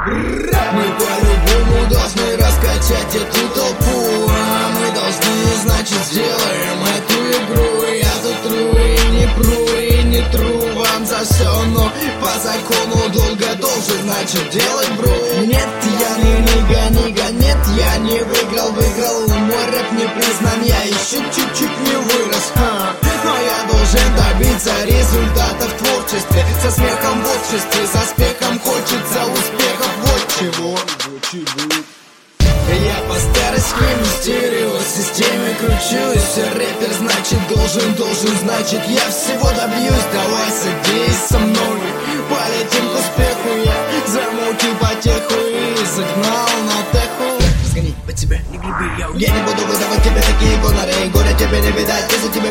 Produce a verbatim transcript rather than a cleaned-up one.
Мы по-любому должны раскачать эту толпу, а мы должны, значит, сделаем эту игру. Я тут тру и не пру, и не тру вам за все, но по закону долго должен, значит, делать бру. Нет, я не нига, нига, нет, я не выиграл, выиграл. Мой рэп не признан, я еще чуть-чуть не вырос, а. Но я должен добиться результатов в творчестве, со смехом в обществе, со спехом хочется успехов. Вот чего. Я по старой стереосистеме кручусь. Рэпер, значит, должен, должен, значит, я всего добьюсь. Давай садись со мной, полетим к успеху. Я замутил потеху и загнал на теху. Разгонить по тебе не грибы, я Я не буду выдавать тебе такие гоноры. Горя тебе не видать, если тебе